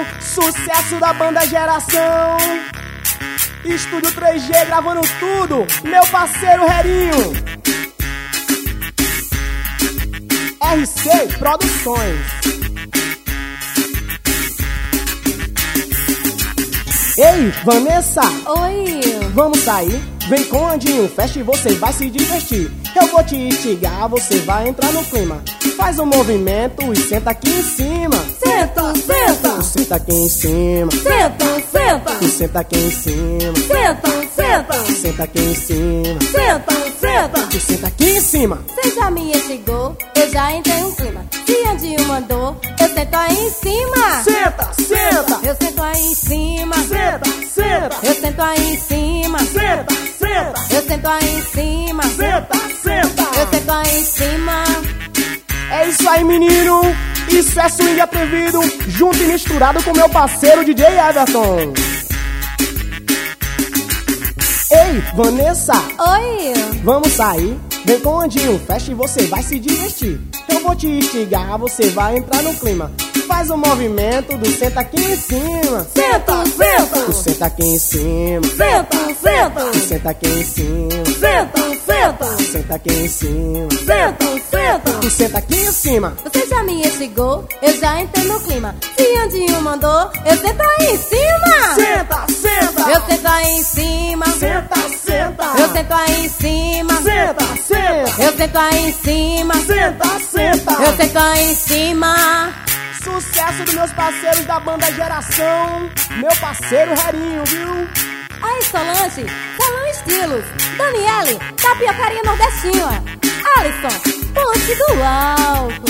Sucesso da banda Geração. Estúdio 3G gravando tudo, meu parceiro Herinho. RC Produções. Ei, Vanessa! Oi! Vamos sair? Vem com o Andinho, festa e você vai se divertir. Eu vou te instigar, você vai entrar no clima. Faz um movimento e senta aqui em cima. Senta, senta! Senta aqui em cima. Senta, senta! Senta aqui em cima. Senta, senta! Senta aqui em cima. Senta, senta! Senta aqui em cima. Você já me instigou, eu já entrei no clima. Se Andinho mandou, eu sento aí em cima. Senta, senta. Eu sento aí em cima. Senta, senta. Eu sento aí em cima. Senta, senta. Eu sento aí em cima. Senta, senta. Eu sento aí em cima. É isso aí, menino. Isso é swing atrevido, junto e misturado com meu parceiro DJ Everton. Ei, Vanessa! Oi! Vamos sair? Vem com o Andinho, festa e você vai se divertir. Eu vou te instigar, você vai entrar no clima. Faz um movimento do senta aqui em cima. Senta, senta! Senta aqui em cima. Senta, senta! Senta aqui em cima. Senta, senta! Senta aqui em cima. Senta, senta! Senta aqui em cima. Você já me instigou, eu já entrei no clima. Se Andinho mandou, eu sento aí em cima. Senta, senta. Eu sento aí em cima. Senta, senta. Eu sento aí em cima. Senta, senta. Eu sento aí em cima. Senta, senta. Eu sento aí em cima. Sucesso dos meus parceiros da banda Geração. Meu parceiro Herinho, viu? Aí, Solange, Salão Estilos. Daniele, Tapiocaria Nordestina. Alisson, Ponte do Álcool.